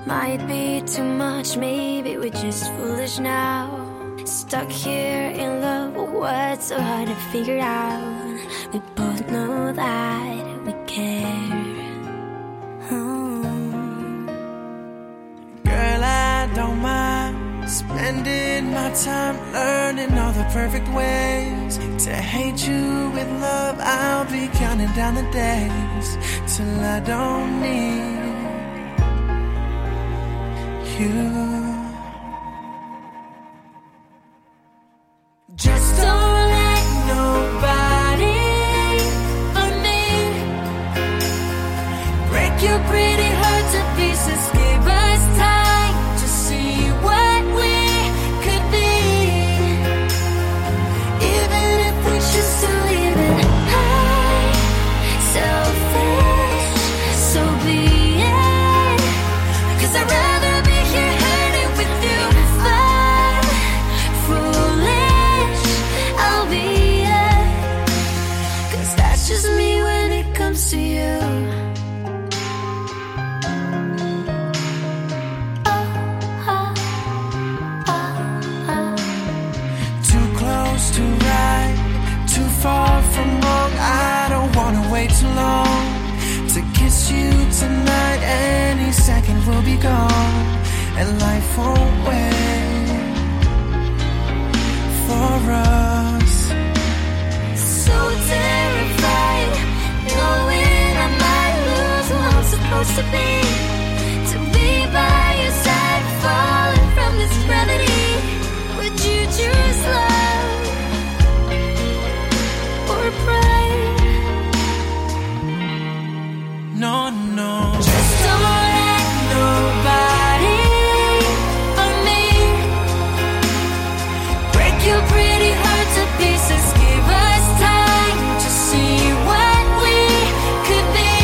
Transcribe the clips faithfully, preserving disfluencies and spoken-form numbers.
Might be too much, maybe we're just foolish now. Stuck here in love, what's so hard to figure out? We both know that we care. Hmm. Girl, I don't mind spending my time learning all the perfect ways to hate you with love. I'll be counting down the days till I don't need you. Just don't let nobody but me break your pretty heart to pieces. Give us time to see what we could be, even if we choose to leave it. I'm selfish, so be it, 'cause I'd rather be here hurting with you. If I'm foolish, I'll be it, 'cause that's just me when it comes to you. Oh, oh, oh, oh. Too close to right, too far from wrong. I don't wanna wait too long to kiss you tonight. Any second we'll be gone, and life won't wait for us. So terrified, knowing I might lose who I'm supposed to be, to be by your side, falling from this gravity. Would you choose love or pride? No, no. Just don't let nobody but me break your pretty heart to pieces. Give us time to see what we could be,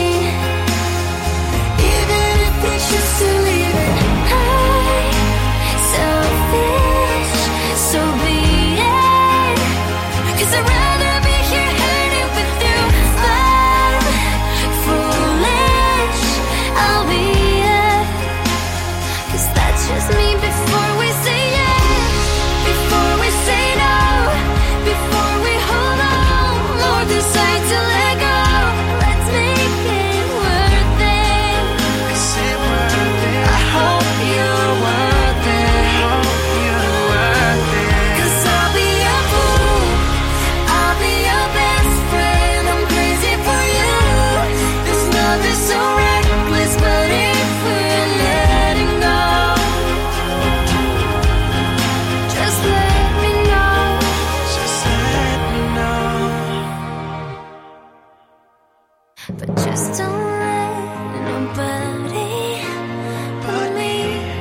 even if we choose to leave it. I'm selfish, so be it, 'cause I'd rather be here hurting with you. If I'm foolish, I'll be it, 'cause that's just me before we say yes, before we say no, before we hold on or decide to let go. Let's make it worth it. Is it worth it? I hope you're worth it. Hope you're worth it. 'Cause I'll be your fool, I'll be your best friend. I'm crazy for you. This love is so reckless, but if we're letting go, just let me know. Just let me know. But just don't let nobody but me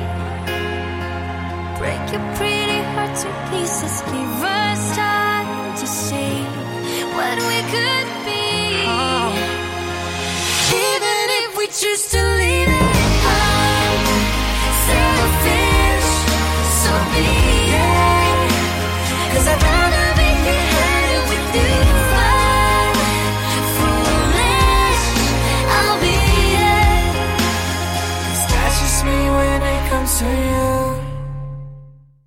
break your pretty heart to pieces. Give us time to see what we could be, even if we choose to